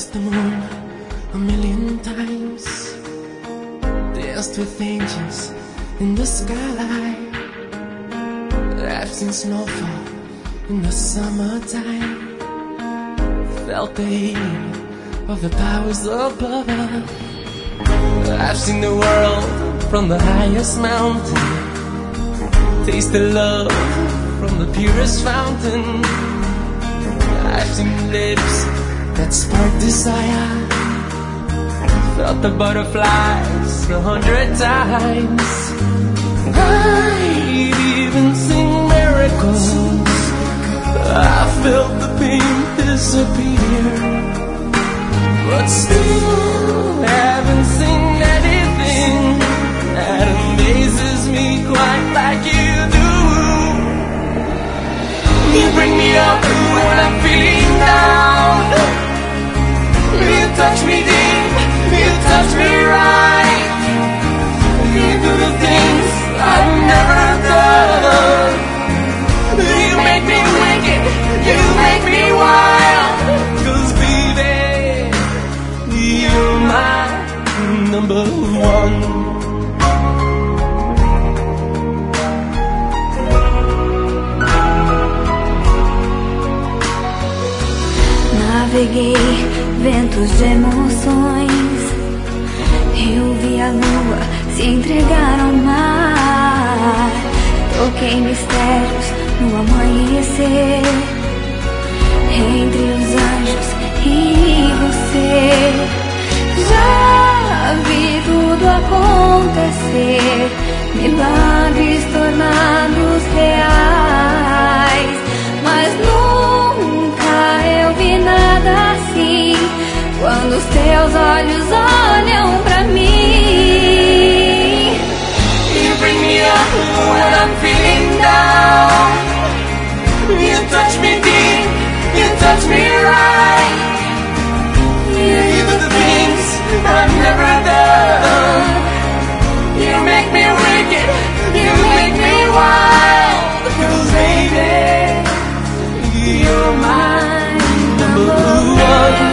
crossed the moon a million times, danced with angels in the skyline. I've seen snowfall in the summertime, felt the heat of the powers above. I've seen the world from the highest mountain, tasted love from the purest fountain. I've seen lips that spark desire, felt the butterflies 100 times. I've even seen miracles, I felt the pain disappear, but still haven't seen anything that amazes me quite like you do. You bring me up when I'm feeling down, you touch me deep, you touch me right, you do the things I've never done. You make me wicked, you make me wild, 'cause baby, you're my number one. Naveguei ventos de emoções, eu vi a lua se entregar ao mar, toquei mistérios no amanhecer, entre os anjos e você. Já vi tudo acontecer, milagres tornados reais, mas nunca eu vi nada assim, quando os teus olhos olham pra mim. You bring me up when I'm feeling down, you touch me deep, you touch me right, you do the things I've never done. You make me wicked, you make me wild, 'cause baby, you're my number one.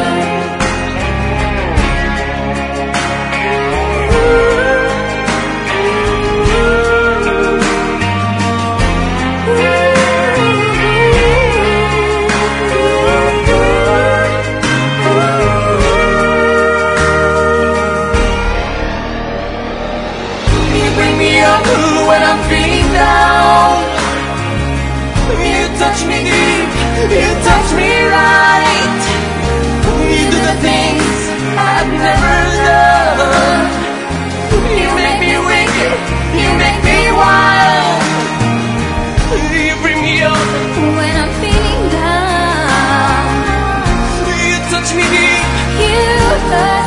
When I'm feeling down, you touch me deep, you touch me right, you do the things I've never done. You make me wicked, you make me wild, you bring me up when I'm feeling down, you touch me deep, you touch